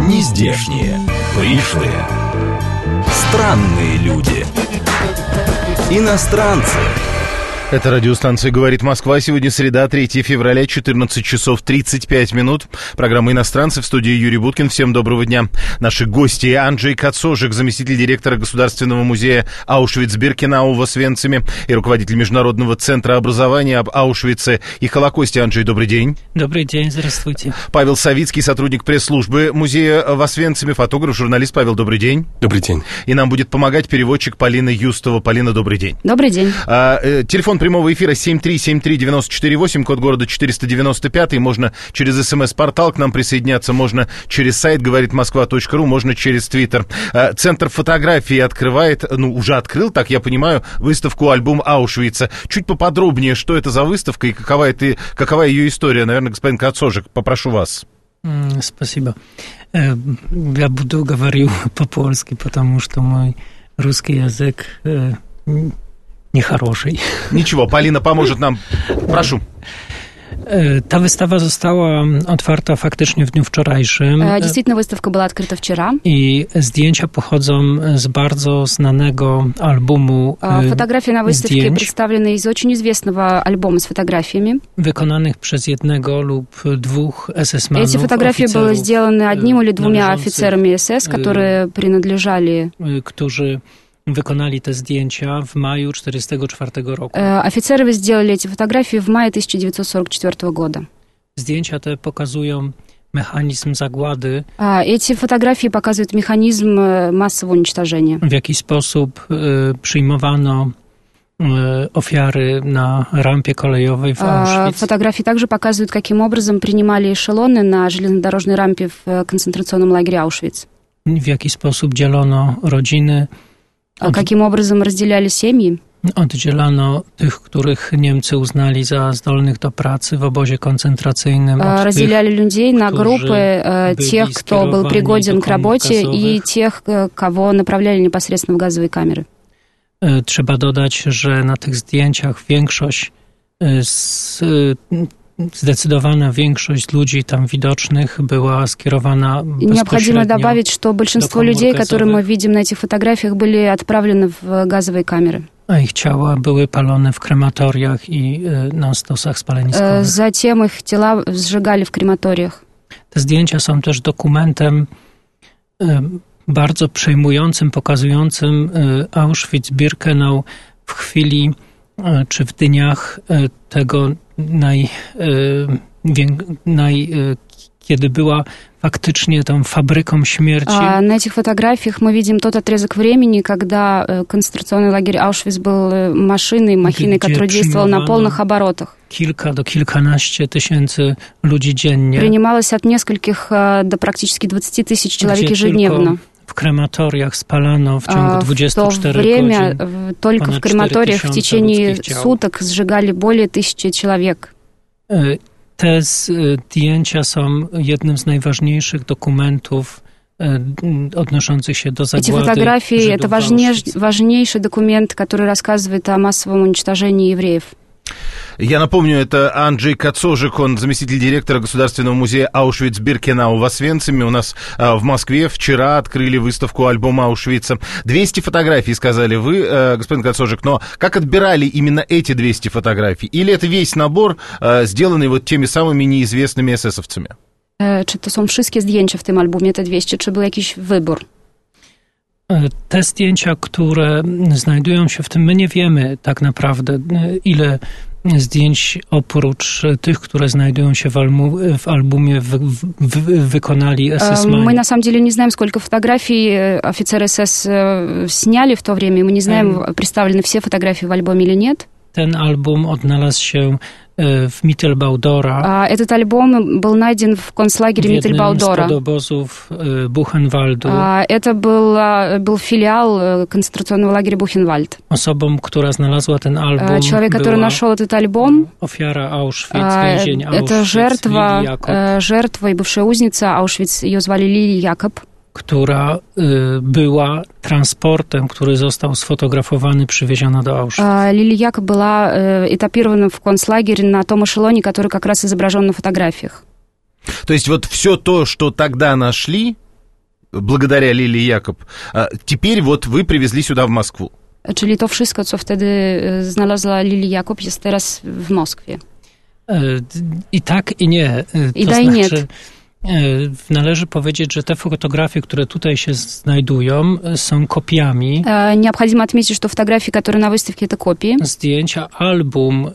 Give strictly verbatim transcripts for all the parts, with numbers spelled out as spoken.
Нездешние, пришлые, странные люди, иностранцы. Это радиостанция «Говорит Москва». Сегодня среда, третьего февраля, четырнадцать часов тридцать пять минут. Программа «Иностранцы», в студии Юрий Буткин. Всем доброго дня. Наши гости: Анджей Кацожик, заместитель директора Государственного музея Аушвиц-Биркенау в Освенциме и руководитель Международного центра образования об Аушвице и Холокосте. Анджей, добрый день. Добрый день, здравствуйте. Павел Савицкий, сотрудник пресс-службы музея в Освенциме, фотограф, журналист. Павел, добрый день. Добрый день. И нам будет помогать переводчик Полина Юстова. Полина, добрый день. Добрый день. А, э, телефон прямого эфира семь три семь три девять четыре восемь, код города четыреста девяносто пять. Можно через СМС-портал к нам присоединяться, можно через сайт говорит москва точка ру, можно через Твиттер. Центр фотографии открывает, ну, уже открыл, так я понимаю, выставку «Альбом Аушвица». Чуть поподробнее, что это за выставка и какова, это, какова ее история? Наверное, господин Кацожик, попрошу вас. Спасибо. Я буду говорить по-польски, потому что мой русский язык niechoroszej. Ничего, Полина поможет нам. Прошу. Ta wystawa została otwarta faktycznie w dniu wczorajszym. Действительно, выставка была открыта вчера. I zdjęcia pochodzą z bardzo znanego albumu Фотографии на выставке zdjęć, представлены из очень известного альбома с фотографиями. Wykonanych przez jednego lub dwóch esesmanów. Эти фотографии были сделаны одним или двумя офицерами эс-эс, которые принадлежали... Którzy wykonali te zdjęcia w maju czterdziestego czwartego roku. Офицеры сделали эти фотографии в мае тысяча девятьсот сорок четвёртого года. Zdjęcia te pokazują mechanizm zagłady. Эти фотографии показывают механизм массового уничтожения. W jaki sposób y, przyjmowano y, ofiary na rampie kolejowej w Auschwitz. Фотографии также показывают, каким образом принимали эшелоны на железнодорожной рампе в концентрационном лагере Аушвиц. W jaki sposób dzielono rodziny. Od... Каким образом разделяли семьи? Oddzielano tych, których Niemcy uznali za zdolnych do pracy w obozie koncentracyjnym. Разделяли людей на группы тех, кто был пригоден к работе, и тех, кого направляли непосредственно в газовые камеры. Trzeba dodać, że na tych zdjęciach większość z Zdecydowana większość ludzi tam widocznych była skierowana bezpośrednio. Необходимо добавить, что большинство людей, которые мы видим на этих фотографиях, были отправлены в газовые камеры. A ich ciała były palone w krematoriach i na stosach spaleniskowych. Затем их тела сжигали в крематориях. Te zdjęcia są też dokumentem bardzo przejmującym, pokazującym Auschwitz-Birkenau w chwili czy w dniach tego naj, naj, kiedy była фактически там фабриком смерти. А на этих фотографиях мы видим тот отрезок времени, когда концентрационный лагерь Аушвиц был машиной, махиной, которая действовала на полных оборотах. Kilka do kilkanaście tysięcy ludzi dziennie. Принималось от нескольких до практически двадцати тысяч человек ежедневно. W krematoriach spalano w ciągu dwudziestu czterech время godzin. Только в крематориях в течение суток сжигали более тысячи человек. Te zdjęcia są jednym z najważniejszych dokumentów odnoszących się do zagłady. Эти фотографии — это важнейший документ, который рассказывает о массовом уничтожении евреев. Я напомню, это Анджей Кацожик, он заместитель директора Государственного музея Аушвиц-Биркенау в Освенциме. У нас а, в Москве вчера открыли выставку «Альбом Аушвица». двести фотографий, сказали вы, э, господин Кацожик, но как отбирали именно эти двести фотографий? Или это весь набор, э, сделанный вот теми самыми неизвестными эсэсовцами? Э, czy to są wszystkie zdjęcia w tym albumie, te dwieście, czy był jakiś wybór? Te zdjęcia, które znajdują się w tym, my nie wiemy tak naprawdę, ile zdjęć oprócz tych, które znajdują się w, albu, w albumie w, w, w, wykonali эсэсмане. Мы на самом деле не знаем, сколько фотографий офицеры эс-эс сняли в то время. Мы не знаем, представлены все фотографии в альбоме или нет. Ten album odnalazł się w Mittelbaudora. Этот альбом был найден в концлагере Миттельбаудора. В jednym z podobozów Buchenwaldu. Это был, был филиал концентрационного лагеря Бухенвальд. Osobą, która znalazła ten album, Человек, который нашел этот альбом, ofiara Auschwitz, więzień Auschwitz, это жертва, жертва и бывшая узница Аушвиц, ее звали Лили Якоб, która y, była transportem, który został sfotografowany, przywieziona do Auschwitz. Лили Якоб была этапирована в концлагерь на том эшелоне, который как раз изображен на фотографиях. То есть вот все то, что тогда нашли, благодаря Лилии Якоб, теперь вот вы привезли сюда, в Москву. Czyli to wszystko, co wtedy znalazła Lili Jakob, jest teraz w Moskwie. I tak, i nie. I to da, i znaczy, nie. Należy powiedzieć, że te fotografie, które tutaj się znajdują, są kopiami. Необходимо отметить, что фотографии, которые на выставке, это копии. Zdjęcia, album,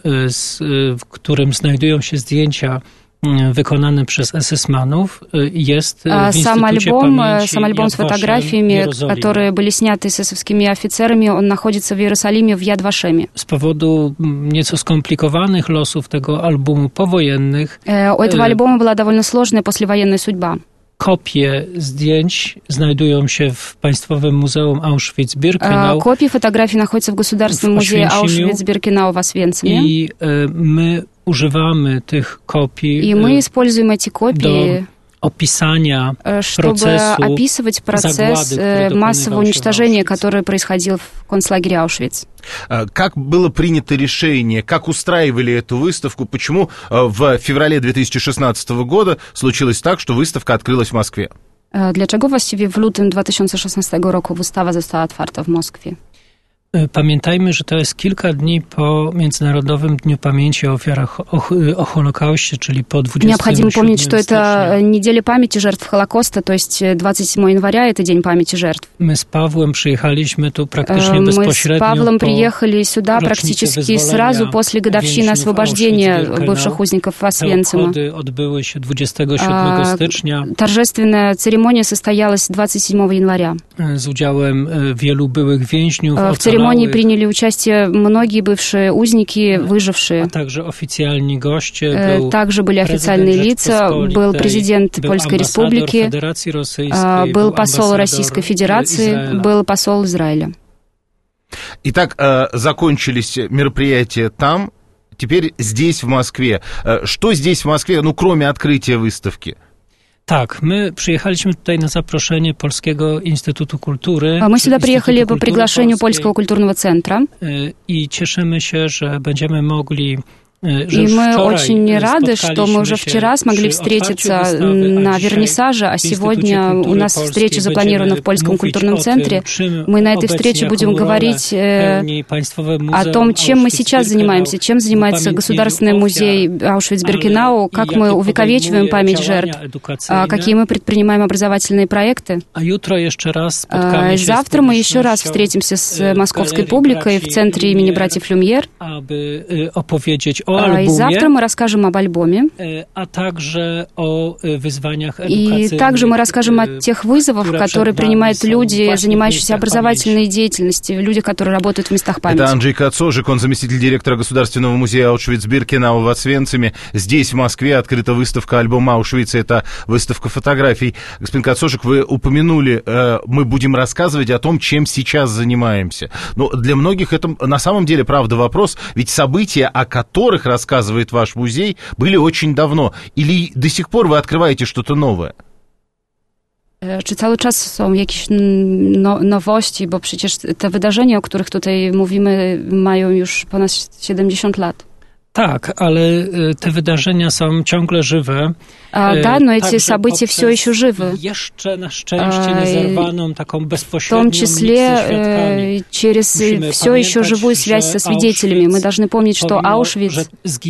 w którym znajdują się zdjęcia wykonany przez эсэсманów, jest w сам Instytucie альбом, Pamięci сам альбом с фотографиями, которые были сняты эсэсовскими офицерами, он находится в Иерусалиме, в Яд Вашеме. Z powodu nieco skomplikowanych losów tego albumu powojennych. У этого альбома была довольно сложная послевоенная судьба. Kopie zdjęć znajdują się w Państwowym Muzeum Auschwitz-Birkenau. Копии фотографий находятся в Государственном музее Auschwitz-Birkenau в Освенциме. I my używamy tych kopii И мы используем эти копии do opisania чтобы procesu описывать процесс zagłady, массового уничтожения, который происходил в концлагере Аушвиц. Как было принято решение, как устраивали эту выставку, почему в феврале две тысячи шестнадцатого года случилось так, что выставка открылась в Москве? Dlaczego właściwie w lutym dwa tysiące szesnastego roku wystawa została otwarta w Moskwie? Pamiętajmy, że to jest kilka dni po Międzynarodowym Dniu Pamięci o ofiarach o, o Holokauście, czyli po dwudziestego siódmego Необходимо помнить, что это stycznia. неделя памяти жертв Холокоста, то есть двадцать седьмого января это День памяти жертв. My z Pawłem przyjechaliśmy tu praktycznie Мы bezpośrednio с Павлом po приехали сюда практически сразу после годовщины освобождения бывших узников Освенцима. Te odbyły się dwudziestego siódmego stycznia. Торжественная церемония состоялась двадцать седьмого января. Z udziałem wielu byłych więźniów, В церемонии приняли участие многие бывшие узники, выжившие. A także oficjalni goście. Также были официальные лица, был президент Польской Республики, был посол Российской Федерации, был посол Израиля. Итак, закончились мероприятия там, теперь здесь, в Москве. Что здесь, в Москве, ну, кроме открытия выставки? Tak, my przyjechaliśmy tutaj na zaproszenie Polskiego Instytutu Kultury. Мы сюда приехали по приглашению Польского культурного центра. I cieszymy się, że będziemy mogli. И мы очень рады, что мы уже вчера смогли встретиться на вернисаже, а сегодня у нас встреча запланирована в Польском культурном центре. Мы на этой встрече будем говорить о том, чем мы сейчас занимаемся, чем занимается Государственный музей Аушвиц-Биркенау, как мы увековечиваем память жертв, какие мы предпринимаем образовательные проекты. Завтра мы еще раз встретимся с московской публикой в центре имени братьев Люмьер. Albumie, и завтра мы расскажем об альбоме. А также о wyzwaniach edukacyjnych. И также мы расскажем о тех вызовах, которые принимают люди, занимающиеся образовательной деятельностью, люди, которые работают в местах памяти. Это Анджей Кацожик, он заместитель директора Государственного музея Аушвиц-Биркенау в Освенциме. Здесь, в Москве, открыта выставка альбома Аушвица. Это выставка фотографий. Господин Кацожик, вы упомянули, мы будем рассказывать о том, чем сейчас занимаемся. Но для многих это на самом деле, правда, вопрос, ведь события, о которых рассказывает ваш музей, были очень давно. Или до сих пор вы открываете что-то новое? Czy cały czas są jakieś no, nowości, bo przecież te wydarzenia, o których tutaj mówimy, mają już ponad siedemdziesiąt lat. Tak, ale te wydarzenia są ciągle żywe. А, да, но эти события все еще живы. Jeszcze na szczęście niezerwaną taką bezpośrednią в том числе через все еще живую связь со свидетелями. Мы должны помнить, что Аушвиц,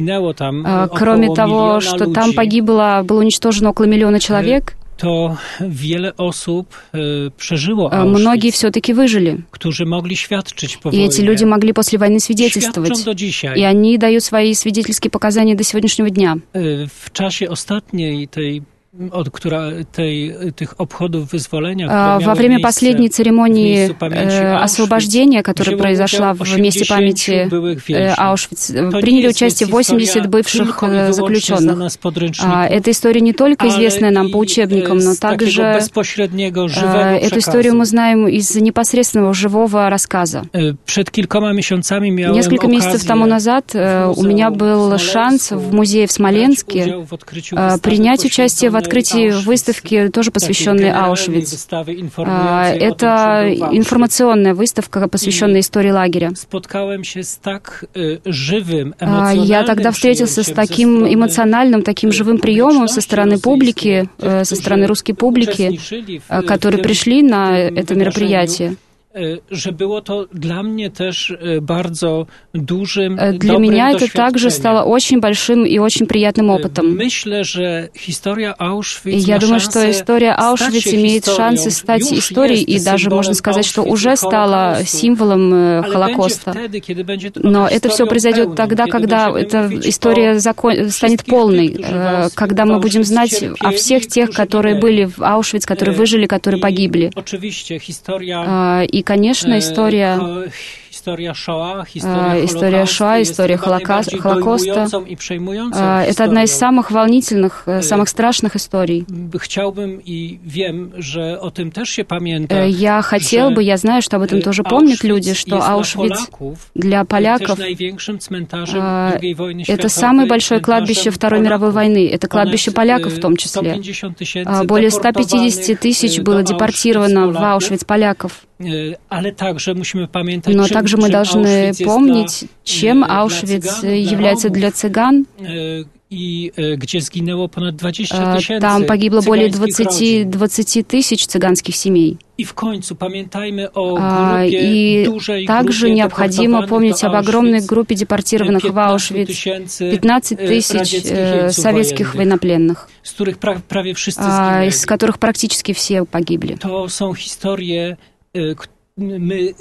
кроме того, что там погибло, было уничтожено около миллиона человек, to wiele osób przeżyło Auschwitz, многие все-таки выжили. Którzy mogli świadczyć po И эти wojnie. люди могли после войны свидетельствовать. Do dzisiaj. И они дают свои свидетельские показания до сегодняшнего дня. W czasie ostatniej tej Od, która, tej, tych obchodów wyzwolenia, Во время последней церемонии освобождения, которая произошла в месте памяти Аушвиц, приняли участие восемьдесят бывших заключенных. Эта история не только известная нам по учебникам, но также эту историю мы знаем из непосредственного живого рассказа. Несколько месяцев тому назад у меня был шанс в музее в Смоленске принять участие в открытии выставки, тоже посвященной Аушвиц. Это информационная выставка, посвященная истории лагеря. Я тогда встретился с таким эмоциональным, таким живым приемом со стороны публики, со стороны русской публики, которые пришли на это мероприятие. Że było to dla mnie też bardzo dużym, Для меня это также стало очень большим и очень приятным опытом. Myślę, że historia Auschwitz Я думаю, что история Аушвиц имеет шансы стать историей, и даже можно сказать, что уже стала символом Холокоста. Но это все произойдет тогда, когда эта история закон... станет полной, когда мы будем знать о всех тех, которые были в Аушвиц, которые выжили, которые погибли. И, конечно, история, история Шоа, история Холокоста, это одна из самых волнительных, самых страшных историй. Я хотел бы, я знаю, что об этом тоже помнят люди, что Аушвиц для поляков это самое большое кладбище Второй мировой войны, это кладбище поляков в том числе. Более ста пятидесяти тысяч было депортировано в Аушвиц поляков. Но также мы должны помнить, чем Аушвиц является для цыган. Там погибло более двадцати тысяч цыганских семей. И также необходимо помнить об огромной группе депортированных в Аушвиц, пятнадцать тысяч советских военнопленных, из которых практически все погибли. Мы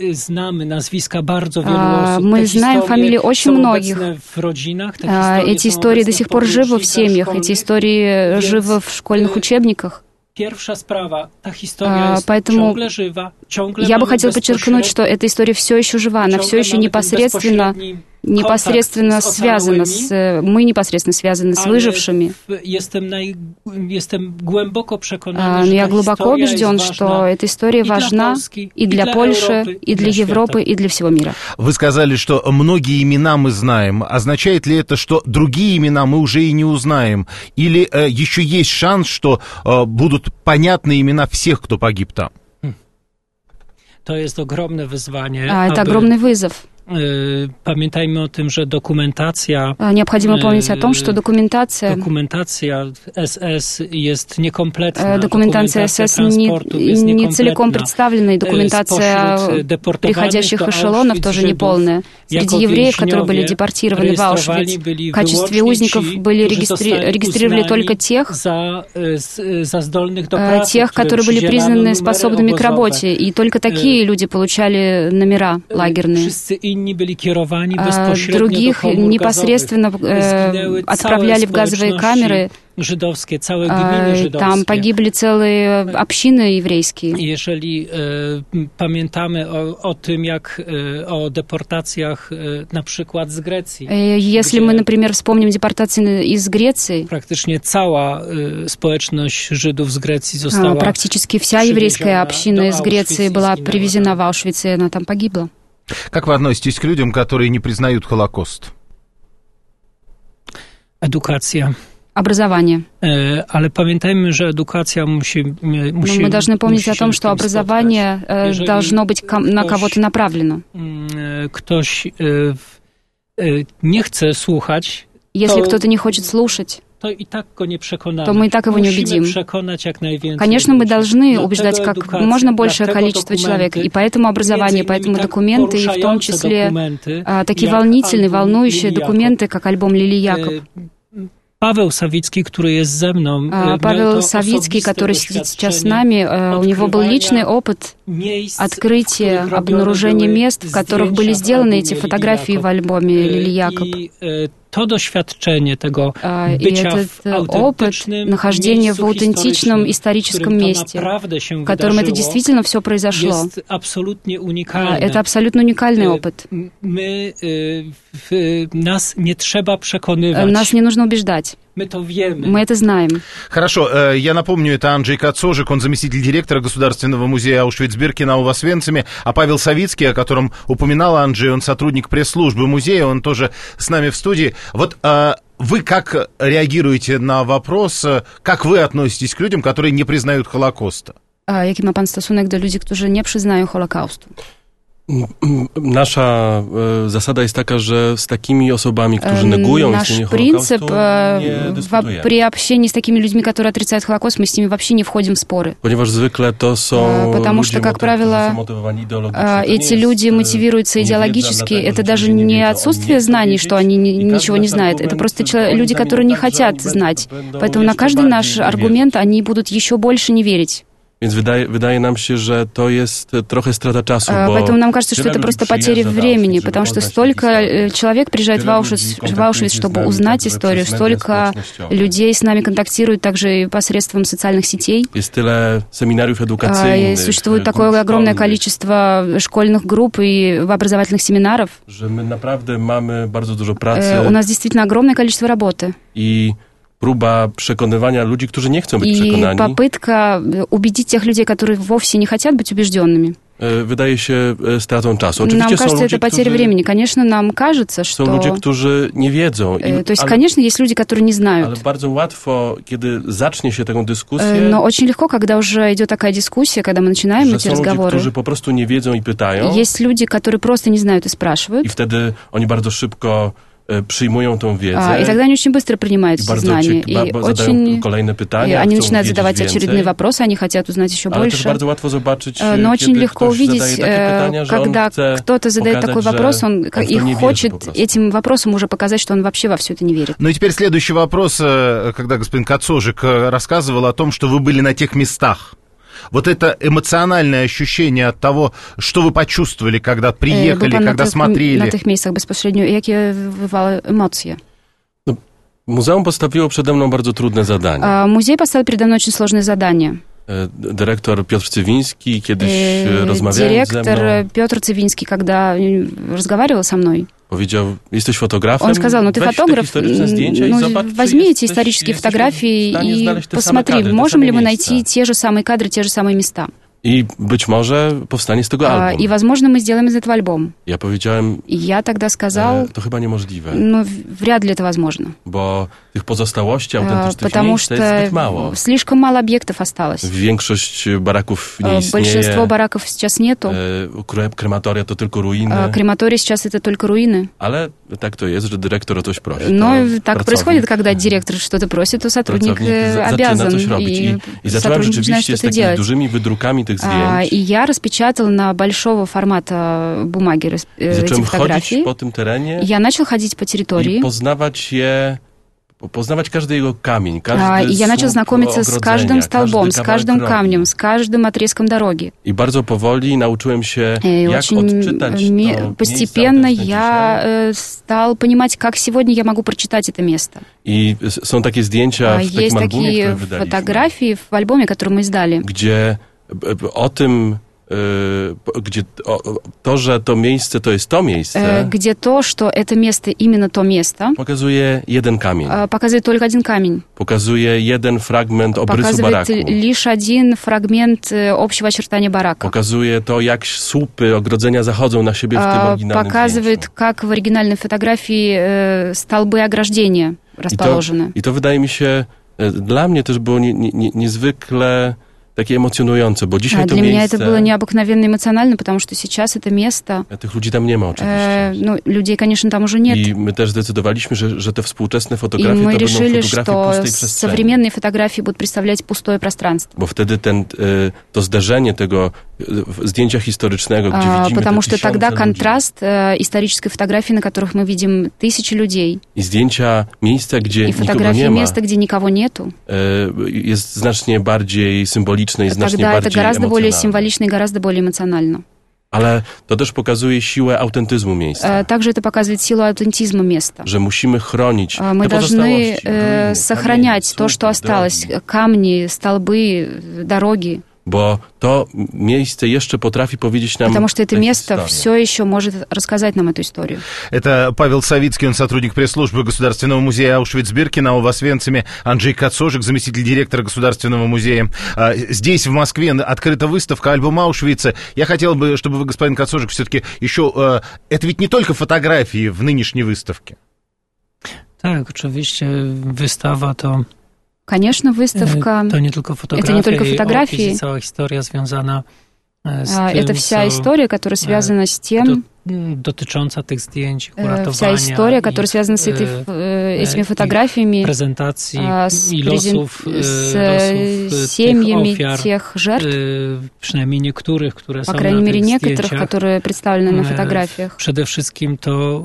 знаем фамилии очень многих. Эти истории до сих пор живы в семьях, эти истории живы в школьных учебниках. Поэтому я бы хотела подчеркнуть, что эта история все еще жива, она все еще непосредственно непосредственно связано с... Мы непосредственно связаны с выжившими. Но я глубоко убежден, что эта история важна и для Польши, и для Европы, и для всего мира. Вы сказали, что многие имена мы знаем. Означает ли это, что другие имена мы уже и не узнаем? Или э, еще есть шанс, что э, будут понятны имена всех, кто погиб там? To jest ogromne wyzwanie. А, это огромный вызов. Pamiętajmy o tym, że dokumentacja... Необходимо помнить о том, что документация... Документация СС есть некомплектна. Документация СС не, не целиком представлена, и документация приходящих эшелонов тоже неполная. Среди евреев, которые были депортированы в Аушвиц, в качестве узников были регистри... регистрировали только тех, тех, которые были признаны способными к работе, и только такие люди получали номера лагерные. Других непосредственно э, отправляли в газовые камеры. Там погибли целые общины еврейские. Jeżeli pamiętamy o, o tym, jak o deportacjach na przykład z Grecji. Если мы, например, вспомним депортации из Греции. Практически cała społeczność Żydów z Grecji została. Практически вся еврейская община из Греции была привезена в Аушвиц, и она там погибла. Как вы относитесь к людям, которые не признают Холокост? Edukacja. Образование. Ale pamiętajmy, że edukacja musi... musi Мы должны помнить о том, что образование должно быть на кого-то направлено. Ktoś nie chce słuchać, Если кто-то не хочет слушать, то и так его не преконamy. То мы и так его не убедим. Конечно, мы должны убеждать как можно большее количество человек, и поэтому образование, поэтому документы, и в том числе а, такие волнительные, волнующие документы, как альбом Лили Якоб. Павел Савицкий, который есть за мной, Павел Савицкий, который сидит сейчас с нами, у него был личный опыт открытия, обнаружения мест, в которых были сделаны эти фотографии в альбоме Лили Якоб. To doświadczenie tego bycia w аутентичном нахождения в аутентичном историческом месте, в котором это действительно все произошло. Это абсолютно уникальный опыт. Нас не треба переконывать. Нас не нужно убеждать. Мы то wiemy. Мы это знаем. Хорошо, я напомню, это Анджей Кацожик, он заместитель директора Государственного музея Аушвиц-Биркенау в Освенциме, а Павел Савицкий, о котором упоминал Анджей, он сотрудник пресс-службы музея, он тоже с нами в студии. Вот вы как реагируете на вопрос, как вы относитесь к людям, которые не признают Холокоста? А jaki ma pan stosunek do ludzi, którzy nie przyznają Holokaustu? Nasza e, zasada jest taka, że z takimi osobami, którzy negują istnienie Holokaustu, nie dyskutujemy. При общении с такими людьми, которые отрицают Холокост, мы с ними вообще не входим в споры. Ponieważ zwykle to są Потому ludzie, что, как правило, идеологически. эти люди мотивируются идеологически. Это даже не отсутствие знаний, что они ничего не знают. Это просто люди, которые не хотят знать. Поэтому на каждый наш аргумент они будут еще больше не верить. Więc wydaje, wydaje nam się, że to jest trochę strata czasu, bo Поэтому нам кажется, что это просто потеря времени, потому что столько человек приезжает в Аушвиц, в Аушвиц, чтобы узнать историю, столько людей с нами контактируют также и посредством социальных сетей. Есть tyle seminariów edukacyjnych, существует такое огромное количество школьных групп и образовательных семинаров. Że my naprawdę mamy bardzo dużo pracy. У нас действительно огромное количество работы. I próba przekonywania ludzi, którzy nie chcą być I przekonani. попытка убедить тех людей, которые вовсе не хотят быть убежденными. Wydaje się stratą czasu. Oczywiście нам кажется, są ludzie, это потеря którzy, времени. Конечно, нам кажется, что... Są ludzie, którzy nie wiedzą. I, То есть, ale, конечно, есть люди, которые не знают. Ale bardzo łatwo, kiedy zacznie się tę dyskusję... Но очень легко, когда уже идет такая дискуссия, когда мы начинаем эти są разговоры. Ludzie, którzy po prostu nie wiedzą i pytają. Есть люди, которые просто не знают и спрашивают. I wtedy oni bardzo szybko przyjmują tą wiedzę. И тогда они очень быстро принимают эти знания. И очень... kolejne pytania, они начинают задавать очередные вопросы, они хотят узнать еще Ale больше. bardzo łatwo zobaczyć, Но очень легко увидеть, pytania, когда кто-то задает показать, такой вопрос, он, он и хочет этим вопросом уже показать, что он вообще во все это не верит. Ну и теперь следующий вопрос, когда господин Кацожик рассказывал о том, что вы были на тех местах. Вот это эмоциональное ощущение от того, что вы почувствовали, когда приехали, когда смотрели. Na tych miejscach bezpośrednio, jakie wywołały emocje? Muzeum postawiło przede mną bardzo trudne zadanie. Музей поставил передо мной очень сложное задание. Dyrektor Piotr Cywiński kiedyś rozmawiał ze mną. Директор Петр Цивинский, когда разговаривал со мной, powiedział, jesteś fotografem, он сказал, ну ты фотограф, ну, возьми эти исторические фотографии и посмотри, можем ли мы найти те же самые кадры, те же самые места. I być może powstanie z tego album. И, возможно, мы сделаем из этого альбом. Ja powiedziałem, и я тогда сказал, to chyba niemożliwe. Ну, вряд ли это возможно. Bo tych pozostałości, autentycznych Потому miejsc что jest zbyt mało. Слишком мало объектов осталось. Większość baraków nie istnieje. Большинство бараков сейчас нету. Krematoria to tylko ruiny. Крематории сейчас это только руины. Ale tak to jest, że dyrektor o coś prosi. Но так происходит, когда директор что-то просит, то сотрудник обязан. И, и zacząłem rzeczywiście z takimi dużymi wydrukami tych zdjęć. И я распечатал на большого формата бумаги эти фотографии. Po tym terenie. Я начал ходить по территории. I poznawać je, poznawać każdy jego kamień, każdy И я начал знакомиться с каждым столбом, с каждым камнем, с каждым отрезком дороги. I bardzo powoli nauczyłem się, и jak odczytać to постепенно я стал понимать, как сегодня я могу прочитать это место. I są takie zdjęcia w Есть takim albumie, такие фотографии в альбоме, который мы издали. Gdzie o tym, gdzie to, że to miejsce to jest to miejsce, где то, что это место именно то место, pokazuje jeden kamień. Показывает только один камень. Pokazuje jeden fragment obrysu baraku. Лишь один фрагмент общего очертания барака. Pokazuje to, jak słupy ogrodzenia zachodzą na siebie w tym oryginalnym Показывает, zdjęciu. как в оригинальной фотографии столбы ограждения расположены. I to, i to wydaje mi się, dla mnie też było nie, nie, niezwykle takie emocjonujące, bo dzisiaj to Для miejsce... меня это было необыкновенно эмоционально, потому что сейчас это место... Tych ludzi tam nie ma oczywiście. Ну, людей, конечно, там уже нет. I my też zdecydowaliśmy, że, że te współczesne И fotografie мы to решили, będą fotografie что pustej przestrzeni. современные фотографии будут представлять пустое пространство. Bo wtedy ten, to zderzenie tego zdjęcia historycznego, gdzie widzimy Потому te что tysiące тогда ludzi, контраст исторической фотографии, на которых мы видим тысячи людей, i zdjęcia miejsca, gdzie и nikogo фотографии nie ma, места, где никого нету, jest znacznie bardziej symboliczne i znacznie тогда это bardziej гораздо более emocjonalne. символично и гораздо более эмоционально. Ale to też pokazuje siłę autentyzmu miejsca. Также это показывает силу аутентизма места. Że musimy chronić Мы te должны pozostałości, ruiny, сохранять kamienie, то, что słupy, осталось, drogi. камни, столбы, дороги. Bo to miejsce jeszcze potrafi powiedzieć nam Потому что это место historię. все еще может рассказать нам эту историю. Это Павел Савицкий, он сотрудник пресс-службы Государственного музея Аушвиц-Биркенау в Освенциме, Анджей Кацожик, заместитель директора Государственного музея. Здесь, в Москве, открыта выставка «Альбом Аушвица». Я хотел бы, чтобы вы, господин Кацожик, все-таки еще... Это ведь не только фотографии в нынешней выставке. Tak, oczywiście wystawa to... Конечно, выставка. To nie tylko fotografia, это не только фотографии. Cała historia związana z это tym, вся история, которая связана с тем, dotycząca tych zdjęć, kuratowania, вся история, которая связана с этой, этими фотографиями, презентации с, и лосów, с losów семьями tych ofiar, тех жертв, przynajmniej niektórych, które по są крайней на мере, tych некоторых, zdjęciach. которые представлены на фотографиях. Przede wszystkim to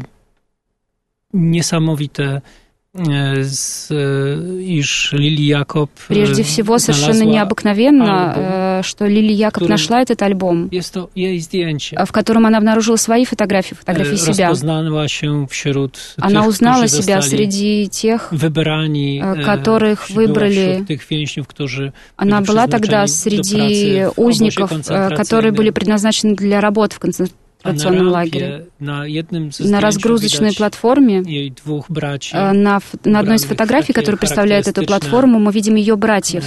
niesamowite, Z, iż Lili Jakob Прежде всего, совершенно необыкновенно, альбом. Что Лили Якоб нашла этот альбом, Jest to jej zdjęcie. в котором она обнаружила свои фотографии, фотографии себя. Się wśród она tych, узнала себя среди тех, wybrani, которых wybрали. Tych więźniów, którzy она была тогда среди узников, которые были предназначены для работы в концентрационном концентрационном лагере. На, на разгрузочной платформе, на, на одной из фотографий, которая представляет эту платформу, мы видим ее братьев.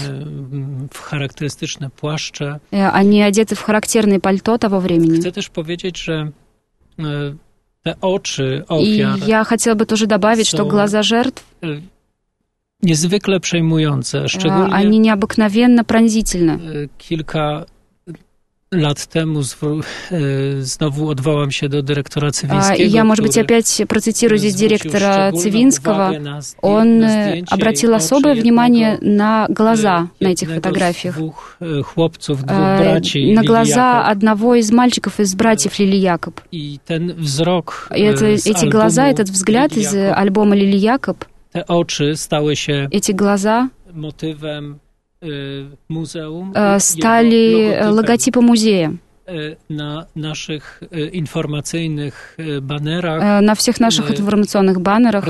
Они одеты в характерное пальто того времени. И я хотела бы тоже добавить, что глаза жертв niezwykle przejmujące, szczególnie они необыкновенно пронзительны. Kilka lat temu znowu odwołam się do dyrektora Cywińskiego. Я, может быть, опять процитирую здесь директора Цивинского. Он обратил особое внимание на глаза на этих фотографиях. Chłopców, dwóch braci, на глаза одного из мальчиков из братьев Лили Якоб. И ten wzrok это, эти глаза, этот взгляд из альбома Лили Якоб, te oczy stały się эти глаза motywem muzeum, стали логотипом музея. На наших информационных баннерах, на всех наших информационных баннерах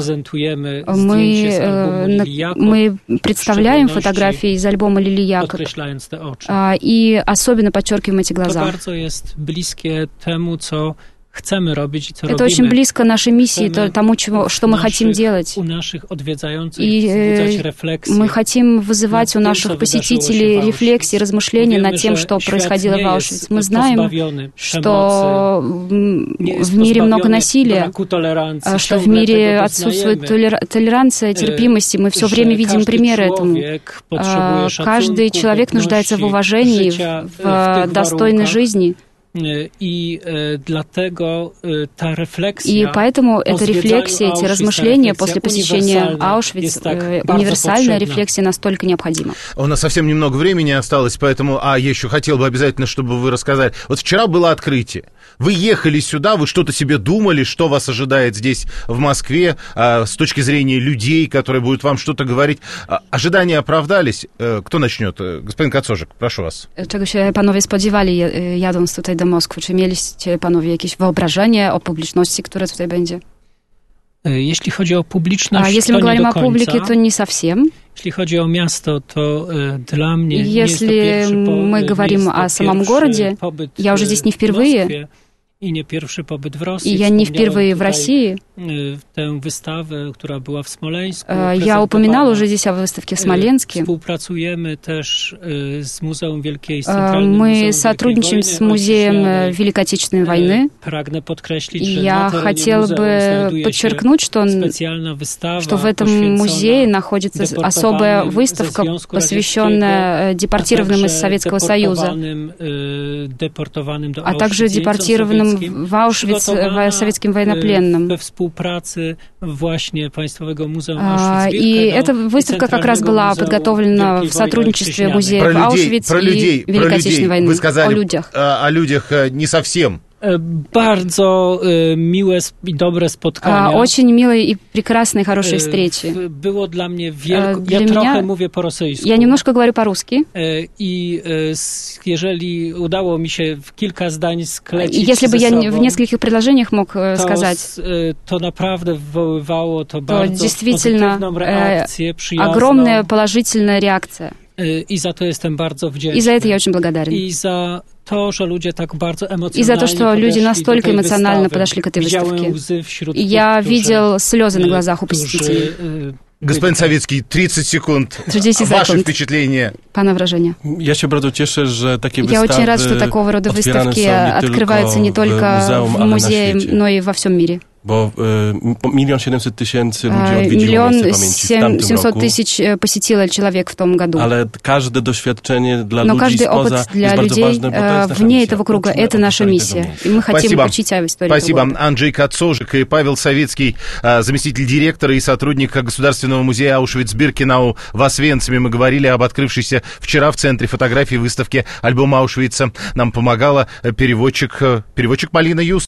мы, мы представляем фотографии из альбома Лили Якоб и особенно подчеркиваем эти глаза. Chcemy robić i co Это robimy. очень близко нашей миссии, то, тому, чего, что мы хотим делать. И мы хотим вызывать у наших посетителей рефлексии, размышления над тем, что происходило в Аушвице. Мы знаем, что в мире много насилия, что в мире отсутствует толеранция, терпимость, и мы все время видим примеры этому. Каждый человек нуждается в уважении, в достойной жизни. И, dlatego ta refleksja, и поэтому эта рефлексия, эти размышления после посещения Аушвиц, универсальная рефлексия настолько необходима. У нас совсем немного времени осталось, поэтому, а, я еще хотел бы обязательно, чтобы вы рассказали. Вот вчера было открытие. Вы ехали сюда, вы что-то себе думали, что вас ожидает здесь, в Москве, а, с точки зрения людей, которые будут вам что-то говорить. А, ожидания оправдались? Кто начнет? Господин Kacorzyk, прошу вас. Czego się panowie spodziewali, jadąc tutaj do Moskwy? Czy mieliście panowie jakieś wyobrażenie o publiczności, która tutaj będzie? Jeśli chodzi o publiczność, A jeśli to my говорим nie o publiке, to не совсем. Jeśli chodzi o miasto, то dla mnie Если мы говорим о самом городе, я уже здесь не впервые. И не первый pobyt в России. И я не впервые в России. Tę wystawę, która była w Smoleńsku. Я упоминала уже здесь о выставке в Смоленске. Współpracujemy też z Muzeum Wielkiej Мы сотрудничаем с Музеем Великой Отечественной войны. Pragnę podkreślić, И że я хотела бы подчеркнуть, что, что в этом музее находится особая выставка, посвященная депортированным из Советского Союза, а также депортированным в Аушвиц советским военнопленным. И эта выставка как раз была подготовлена в сотрудничестве музеев Аушвиц и Великой Отечественной войны. Вы сказали о людях. О людях не совсем. Bardzo miłe i dobre spotkania. Очень милые и прекрасные, хорошие встречи. Było dla mnie wielko... Ja trochę mówię po rosyjsku. Я немножко говорю по-русски. I jeżeli udało mi się w kilka zdań sklecić Если бы я sobą, в нескольких предложениях мог сказать, to, to naprawdę wywoływało to, to bardzo действительно reakcję, огромная положительная реакция. I za to jestem bardzo wdzięczny. И за это я очень благодарен. I za to, że ludzie tak bardzo И за то, что люди настолько эмоционально подошли к этой выставке. И я видел слезы на глазах у посетителей. Господин Савицкий, тридцать секунд. Ваше впечатление. Pana wrażenia. Ja się bardzo cieszę, że takie wystawy Я очень рад, что такого рода выставки открываются не только в музее, но и во всем мире. Bo milion siedemset tysięcy ludzi odwiedziło miejsce pamięci w tamtym roku. тысяч посетило человек в том году. Ale każde doświadczenie dla Но ludzi каждый опыт spoza для jest bardzo людей ważne, bo to jest nasza вне misja. этого круга — это наша миссия. И мы хотим Спасибо. учить о истории. Спасибо. этого Анджей Кацожик и Павел Савицкий, заместитель директора и сотрудник Государственного музея Аушвиц-Биркенау в Освенциме. Мы говорили об открывшейся вчера в Центре фотографий выставке альбома Аушвица. Нам помогала переводчик, переводчик Полина Юст.